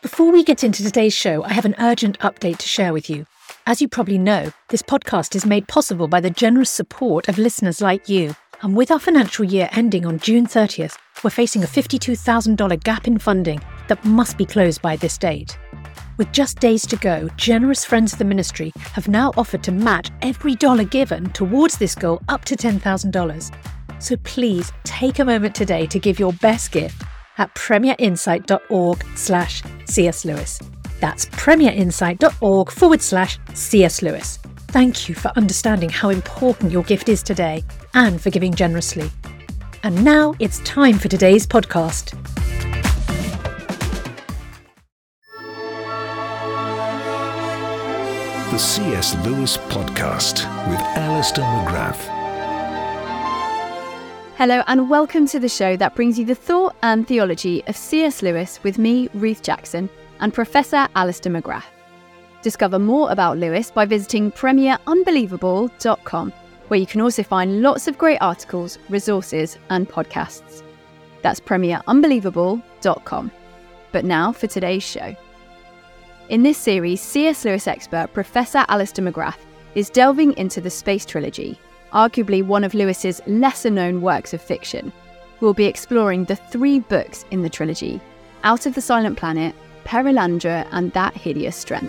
Before we get into today's show, I have an urgent update to share with you. As you probably know, this podcast is made possible by the generous support of listeners like you. And with our financial year ending on June 30th, we're facing a $52,000 gap in funding that must be closed by this date. With just days to go, generous friends of the ministry have now offered to match every dollar given towards this goal up to $10,000. So please take a moment today to give your best gift at premierinsight.org/C.S. Lewis. That's premierinsight.org/C.S. Lewis. Thank you for understanding how important your gift is today and for giving generously. And now it's time for today's podcast. The C.S. Lewis Podcast with Alistair McGrath. Hello and welcome to the show that brings you the thought and theology of C.S. Lewis with me, Ruth Jackson, and Professor Alistair McGrath. Discover more about Lewis by visiting premierunbelievable.com, where you can also find lots of great articles, resources and podcasts. That's premierunbelievable.com. But now for today's show. In this series, C.S. Lewis expert Professor Alistair McGrath is delving into the Space Trilogy, arguably one of Lewis's lesser-known works of fiction. We'll be exploring the three books in the trilogy: Out of the Silent Planet, Perelandra, and That Hideous Strength.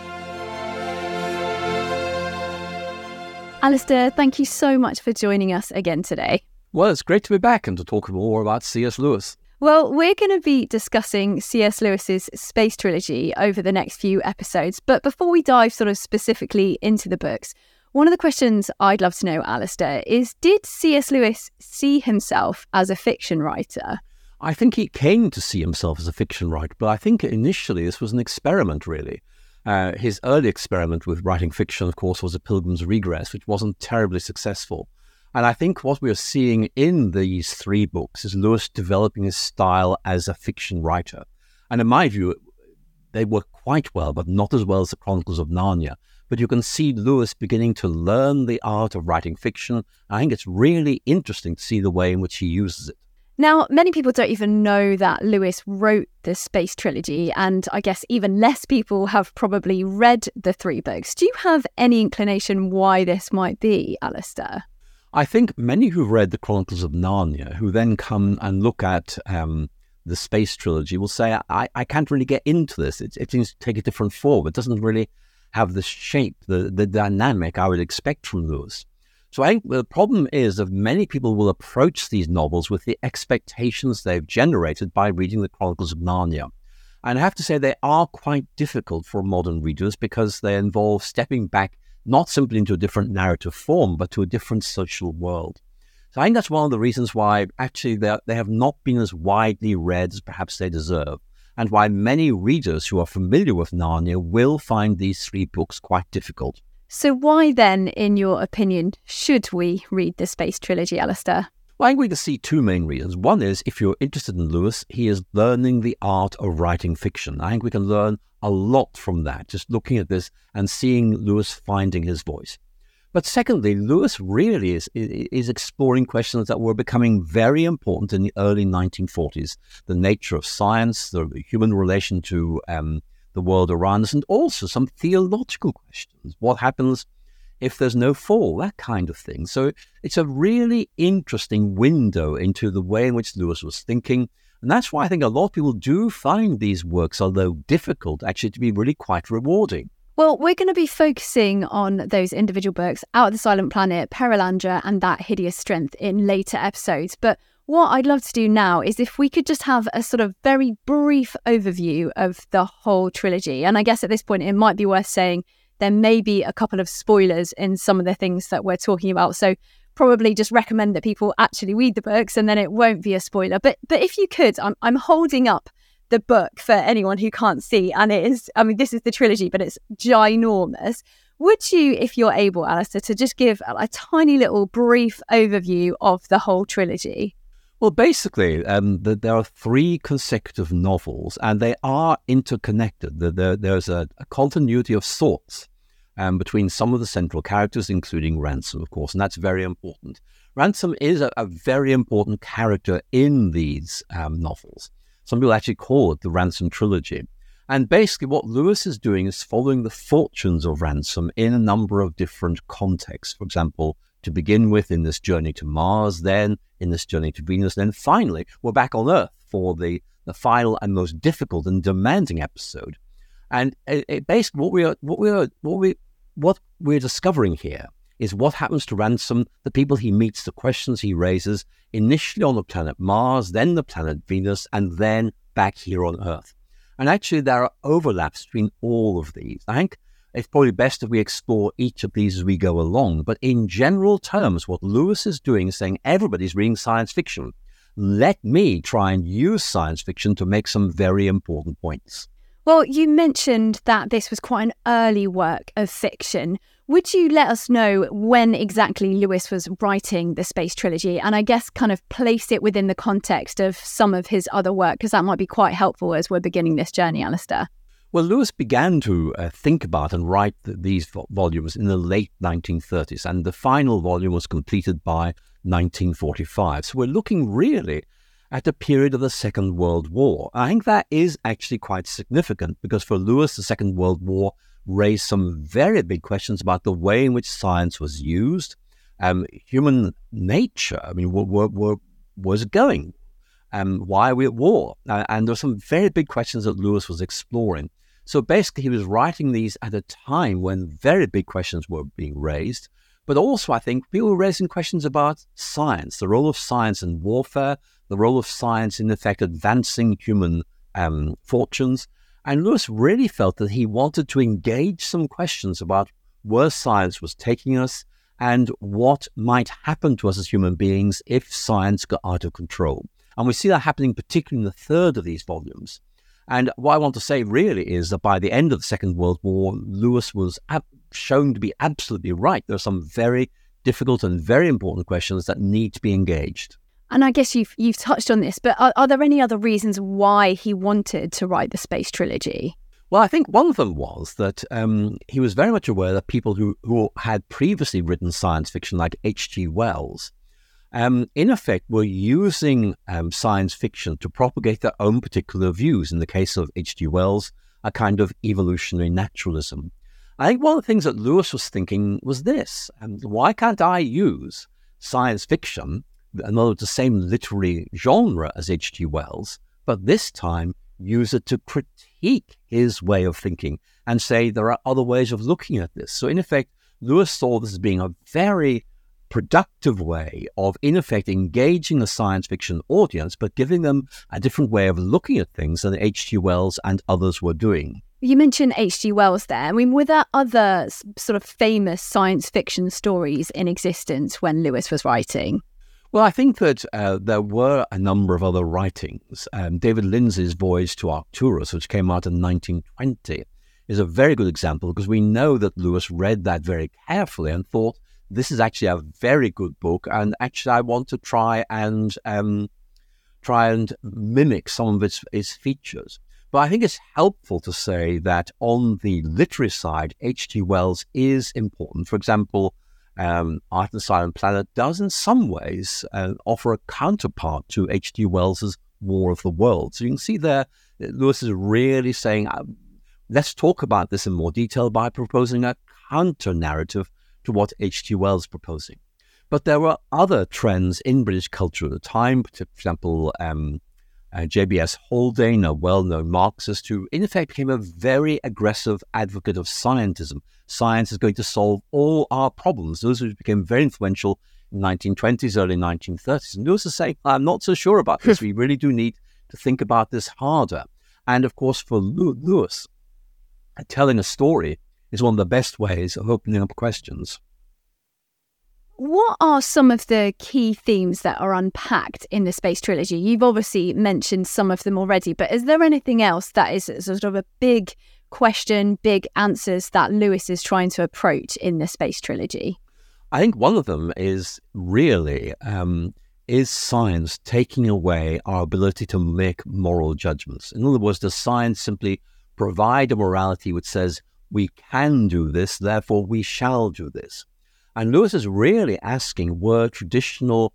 Alistair, thank you so much for joining us again today. Well, it's great to be back and to talk more about C.S. Lewis. Well, we're going to be discussing C.S. Lewis's Space Trilogy over the next few episodes. But before we dive sort of specifically into the books, one of the questions I'd love to know, Alistair, is did C.S. Lewis see himself as a fiction writer? I think he came to see himself as a fiction writer, but I think initially this was an experiment, really. His early experiment with writing fiction, of course, was A Pilgrim's Regress, which wasn't terribly successful. And I think what we're seeing in these three books is Lewis developing his style as a fiction writer. And in my view, they work quite well, but not as well as the Chronicles of Narnia. But you can see Lewis beginning to learn the art of writing fiction. I think it's really interesting to see the way in which he uses it. Now, many people don't even know that Lewis wrote the Space Trilogy, and I guess even less people have probably read the three books. Do you have any inclination why this might be, Alistair? I think many who've read the Chronicles of Narnia, who then come and look at the Space Trilogy, will say, I can't really get into this. It seems to take a different form. It doesn't really have the shape, the dynamic I would expect from Lewis. So I think the problem is that many people will approach these novels with the expectations they've generated by reading the Chronicles of Narnia. And I have to say they are quite difficult for modern readers because they involve stepping back not simply into a different narrative form, but to a different social world. So I think that's one of the reasons why actually they have not been as widely read as perhaps they deserve, and why many readers who are familiar with Narnia will find these three books quite difficult. So why then, in your opinion, should we read the Space Trilogy, Alistair? Well, I think we can see two main reasons. One is, if you're interested in Lewis, he is learning the art of writing fiction. I think we can learn a lot from that, just looking at this and seeing Lewis finding his voice. But secondly, Lewis really is exploring questions that were becoming very important in the early 1940s. The nature of science, the human relation to the world around us, and also some theological questions. What happens if there's no fall? That kind of thing. So it's a really interesting window into the way in which Lewis was thinking. And that's why I think a lot of people do find these works, although difficult, actually to be really quite rewarding. Well, we're going to be focusing on those individual books, Out of the Silent Planet, Perelandra, and That Hideous Strength in later episodes. But what I'd love to do now is if we could just have a sort of very brief overview of the whole trilogy. And I guess at this point, it might be worth saying there may be a couple of spoilers in some of the things that we're talking about. So probably just recommend that people actually read the books and then it won't be a spoiler. But if you could, I'm holding up the book for anyone who can't see. And it is, I mean, this is the trilogy, but it's ginormous. Would you, if you're able, Alistair, to just give a tiny little brief overview of the whole trilogy? Well, basically, there are three consecutive novels, and they are interconnected. There's a continuity of thoughts between some of the central characters, including Ransom, of course, and that's very important. Ransom is a very important character in these novels. Some people actually call it the Ransom trilogy. And basically what Lewis is doing is following the fortunes of Ransom in a number of different contexts. For example, to begin with, in this journey to Mars, then in this journey to Venus, then finally we're back on Earth for the final and most difficult and demanding episode. And basically what we're discovering here is what happens to Ransom, the people he meets, the questions he raises, initially on the planet Mars, then the planet Venus, and then back here on Earth. And actually there are overlaps between all of these. I think it's probably best if we explore each of these as we go along. But in general terms, what Lewis is doing is saying everybody's reading science fiction. Let me try and use science fiction to make some very important points. Well, you mentioned that this was quite an early work of fiction. Would you let us know when exactly Lewis was writing the Space Trilogy, and I guess kind of place it within the context of some of his other work, because that might be quite helpful as we're beginning this journey, Alistair? Well, Lewis began to think about and write these volumes in the late 1930s, and the final volume was completed by 1945. So we're looking really at the period of the Second World War. I think that is actually quite significant because for Lewis, the Second World War raised some very big questions about the way in which science was used, human nature. I mean, where was it going? Why are we at war? And there were some very big questions that Lewis was exploring. So basically, he was writing these at a time when very big questions were being raised. But also, I think, people were raising questions about science, the role of science in warfare, the role of science in, effect, advancing human fortunes. And Lewis really felt that he wanted to engage some questions about where science was taking us and what might happen to us as human beings if science got out of control. And we see that happening particularly in the third of these volumes. And what I want to say really is that by the end of the Second World War, Lewis was shown to be absolutely right. There are some very difficult and very important questions that need to be engaged. And I guess you've touched on this, but are there any other reasons why he wanted to write the Space Trilogy? Well, I think one of them was that he was very much aware that people who had previously written science fiction, like H.G. Wells, in effect were using science fiction to propagate their own particular views. In the case of H.G. Wells, a kind of evolutionary naturalism. I think one of the things that Lewis was thinking was this: why can't I use science fiction, in other words, the same literary genre as H.G. Wells, but this time use it to critique his way of thinking and say there are other ways of looking at this. So in effect, Lewis saw this as being a very productive way of, in effect, engaging the science fiction audience, but giving them a different way of looking at things than H.G. Wells and others were doing. You mentioned H.G. Wells there. I mean, were there other sort of famous science fiction stories in existence when Lewis was writing? Well, I think that there were a number of other writings. David Lindsay's Voyage to Arcturus, which came out in 1920, is a very good example because we know that Lewis read that very carefully and thought, this is actually a very good book, and actually I want to try and mimic some of its features. But I think it's helpful to say that on the literary side, H.G. Wells is important. For example, Art and the Silent Planet does in some ways offer a counterpart to H.G. Wells's War of the Worlds. So you can see there that Lewis is really saying, let's talk about this in more detail by proposing a counter-narrative to what H.G. Wells is proposing. But there were other trends in British culture at the time, for example, J.B.S. Haldane, a well-known Marxist who in effect became a very aggressive advocate of scientism. Science is going to solve all our problems. Those who became very influential in the 1920s, early 1930s. And Lewis is saying, I'm not so sure about this. We really do need to think about this harder. And of course, for Lewis, telling a story is one of the best ways of opening up questions. What are some of the key themes that are unpacked in the Space Trilogy? You've obviously mentioned some of them already, but is there anything else that is sort of a big question, big answers that Lewis is trying to approach in the Space Trilogy? I think one of them is really, is science taking away our ability to make moral judgments? In other words, does science simply provide a morality which says we can do this, therefore we shall do this? And Lewis is really asking, were traditional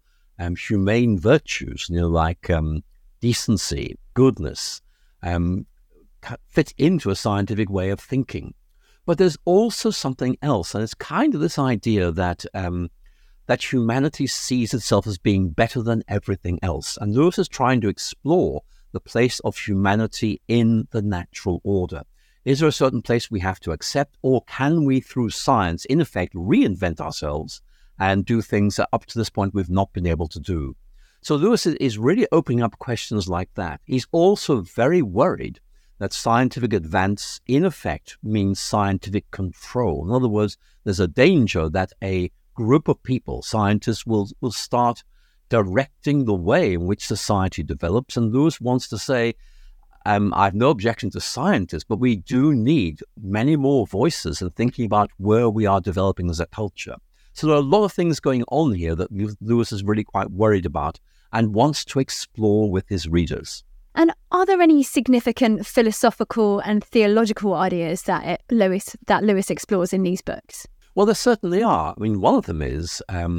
humane virtues, like decency, goodness, fit into a scientific way of thinking. But there's also something else, and it's kind of this idea that that humanity sees itself as being better than everything else. And Lewis is trying to explore the place of humanity in the natural order. Is there a certain place we have to accept, or can we, through science, in effect, reinvent ourselves and do things that up to this point we've not been able to do? So Lewis is really opening up questions like that. He's also very worried that scientific advance, in effect, means scientific control. In other words, there's a danger that a group of people, scientists, will start directing the way in which society develops. And Lewis wants to say, I have no objection to scientists, but we do need many more voices in thinking about where we are developing as a culture. So there are a lot of things going on here that Lewis is really quite worried about and wants to explore with his readers. And are there any significant philosophical and theological ideas that Lewis explores in these books? Well, there certainly are. I mean, one of them is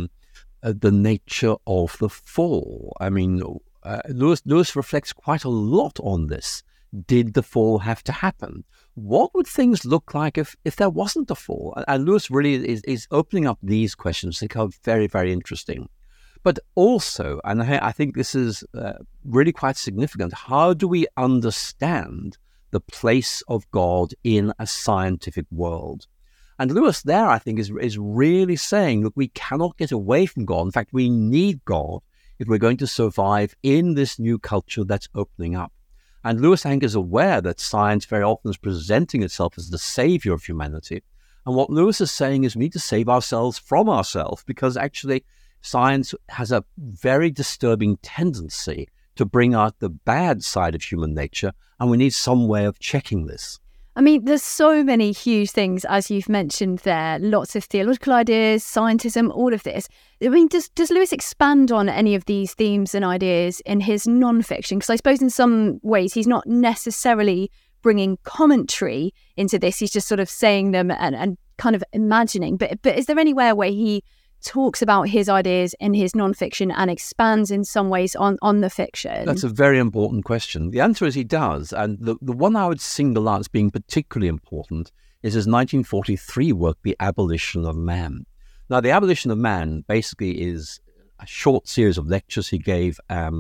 the nature of the fall. I mean, Lewis reflects quite a lot on this. Did the fall have to happen? What would things look like if there wasn't a fall? And Lewis really is opening up these questions. They become very, very interesting. But also, and I think this is really quite significant, how do we understand the place of God in a scientific world? And Lewis there, I think, is really saying, look, we cannot get away from God. In fact, we need God if we're going to survive in this new culture that's opening up. And Lewis, I think, is aware that science very often is presenting itself as the savior of humanity. And what Lewis is saying is we need to save ourselves from ourselves, because actually science has a very disturbing tendency to bring out the bad side of human nature, and we need some way of checking this. I mean, there's so many huge things, as you've mentioned there, lots of theological ideas, scientism, all of this. I mean, does Lewis expand on any of these themes and ideas in his non-fiction? Because I suppose in some ways he's not necessarily bringing commentary into this. He's just sort of saying them and kind of imagining. But is there anywhere where he talks about his ideas in his non-fiction and expands in some ways on the fiction? That's a very important question. The answer is he does. And the one I would single out as being particularly important is his 1943 work, The Abolition of Man. Now, The Abolition of Man basically is a short series of lectures he gave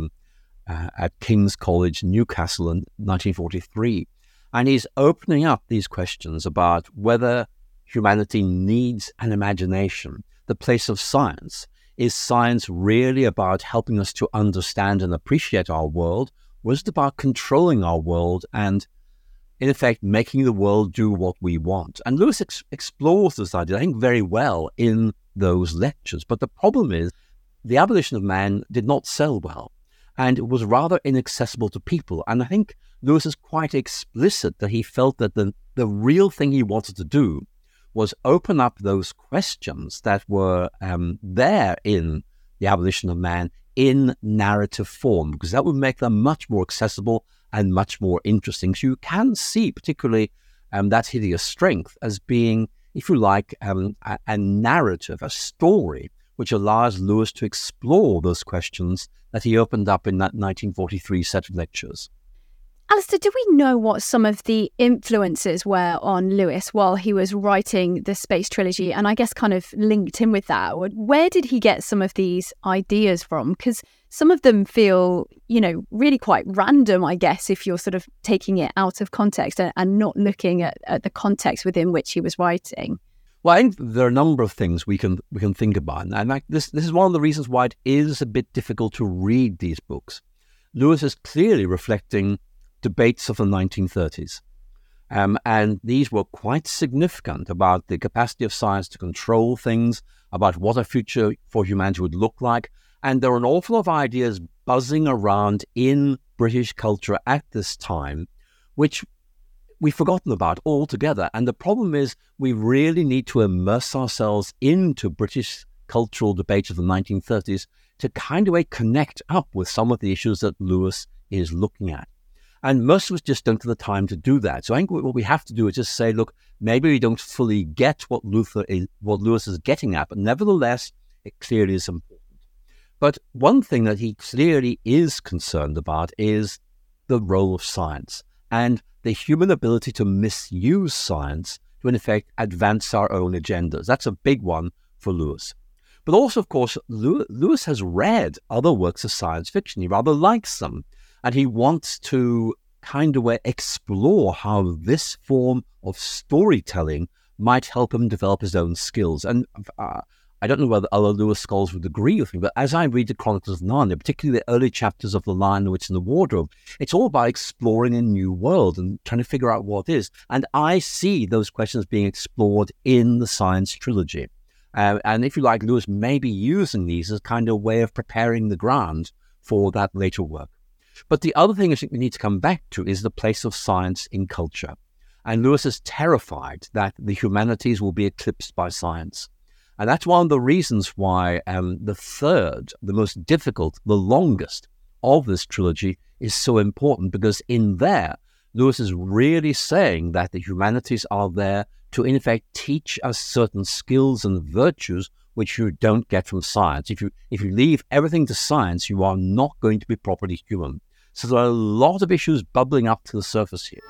at King's College, Newcastle in 1943. And he's opening up these questions about whether humanity needs an imagination. The place of science. Is science really about helping us to understand and appreciate our world? Or is it about controlling our world and, in effect, making the world do what we want? And Lewis explores this idea, I think, very well in those lectures. But the problem is, The Abolition of Man did not sell well, and it was rather inaccessible to people. And I think Lewis is quite explicit that he felt that the real thing he wanted to do was open up those questions that were there in The Abolition of Man in narrative form, because that would make them much more accessible and much more interesting. So you can see particularly that hideous strength as being, if you like, a narrative, a story, which allows Lewis to explore those questions that he opened up in that 1943 set of lectures. Alistair, do we know what some of the influences were on Lewis while he was writing the Space Trilogy? And I guess kind of linked in with that, where did he get some of these ideas from? Because some of them feel, really quite random, I guess, if you're sort of taking it out of context and not looking at the context within which he was writing. Well, I think there are a number of things we can think about. And this is one of the reasons why it is a bit difficult to read these books. Lewis is clearly reflecting debates of the 1930s. And these were quite significant about the capacity of science to control things, about what a future for humanity would look like. And there are an awful lot of ideas buzzing around in British culture at this time, which we've forgotten about altogether. And the problem is we really need to immerse ourselves into British cultural debate of the 1930s to kind of connect up with some of the issues that Lewis is looking at. And most of us just don't have the time to do that. So I think what we have to do is just say, look, maybe we don't fully get what Lewis is getting at, but nevertheless, it clearly is important. But one thing that he clearly is concerned about is the role of science and the human ability to misuse science to, in effect, advance our own agendas. That's a big one for Lewis. But also, of course, Lewis has read other works of science fiction. He rather likes them. And he wants to kind of explore how this form of storytelling might help him develop his own skills. And I don't know whether other Lewis scholars would agree with me, but as I read the Chronicles of Narnia, particularly the early chapters of The Lion, the Witch, and the Wardrobe, it's all about exploring a new world and trying to figure out what it is. And I see those questions being explored in the science trilogy. And if you like, Lewis may be using these as kind of a way of preparing the ground for that later work. But the other thing I think we need to come back to is the place of science in culture. And Lewis is terrified that the humanities will be eclipsed by science. And that's one of the reasons why the third, the most difficult, the longest of this trilogy is so important, because in there, Lewis is really saying that the humanities are there to, in effect, teach us certain skills and virtues which you don't get from science. If you leave everything to science, you are not going to be properly human. So there are a lot of issues bubbling up to the surface here.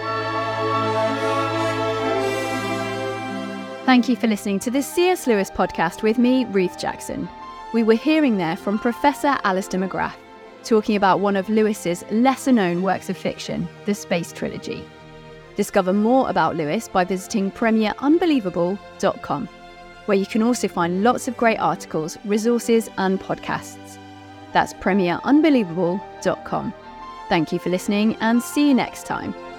Thank you for listening to the C.S. Lewis podcast with me, Ruth Jackson. We were hearing there from Professor Alister McGrath, talking about one of Lewis's lesser-known works of fiction, the Space Trilogy. Discover more about Lewis by visiting premierunbelievable.com, where you can also find lots of great articles, resources and podcasts. That's premierunbelievable.com. Thank you for listening and see you next time.